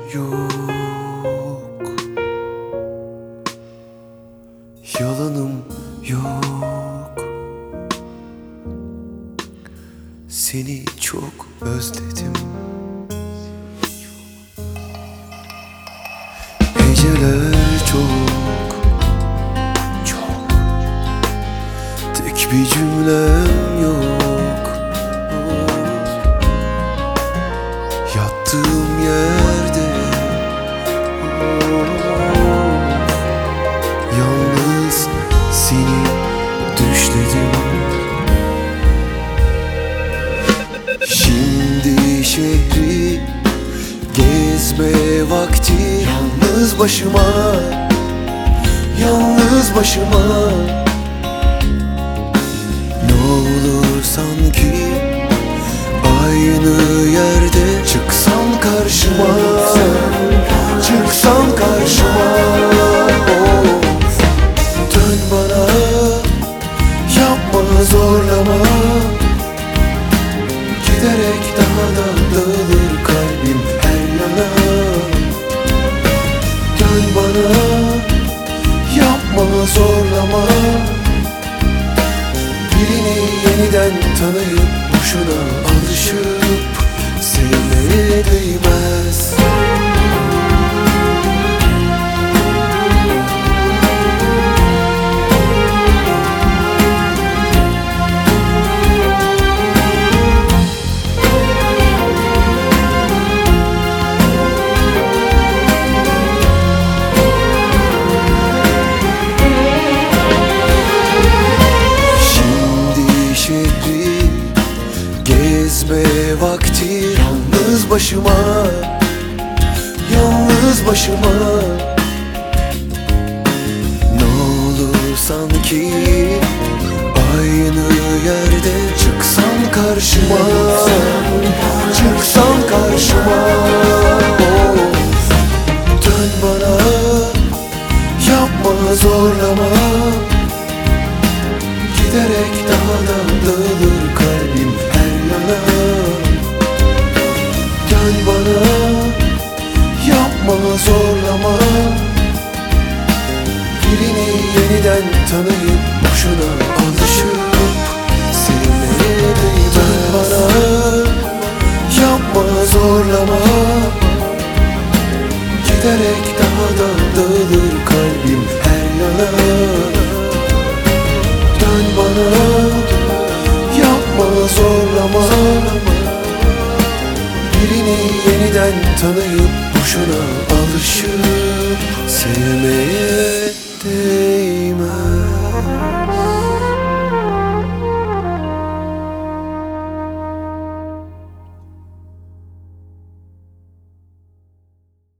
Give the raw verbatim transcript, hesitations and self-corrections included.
yok, yalanım yok. Seni çok özledim. Geceler çok, çok, tek bir cümlem yok. Yattığım yerde yalnız seni düşledim. Şimdi şehri gezme vakti, yalnız başıma, yalnız başıma. Ne olur sanki aynı yerde çıksan karşıma, çıksan karşıma. Of, dön bana, yapma, zorlama. Giderek daha da dağılır kalbim her yana. Dön bana, yapma, zorlama. Birini yeniden tanıyıp boşuna alışıp sevmeye değmez. Gezme vakti, yalnız başıma, yalnız başıma. Ne olur sanki aynı yerde çıksan karşıma, çıksan karşıma. Of, dön bana, yapma, zorlama. Giderek daha da dağılır kalbim her yana. Dön bana, yapma, zorlama. Birini yeniden tanıyıp boşuna alışıp sevmeye değmez. Dön bana, yapma, zorlama. Giderek daha da dağılır kalbim her yana. Dön bana, yapma, zorlama. Birini yeniden tanıyıp boşuna alışıp sevmeye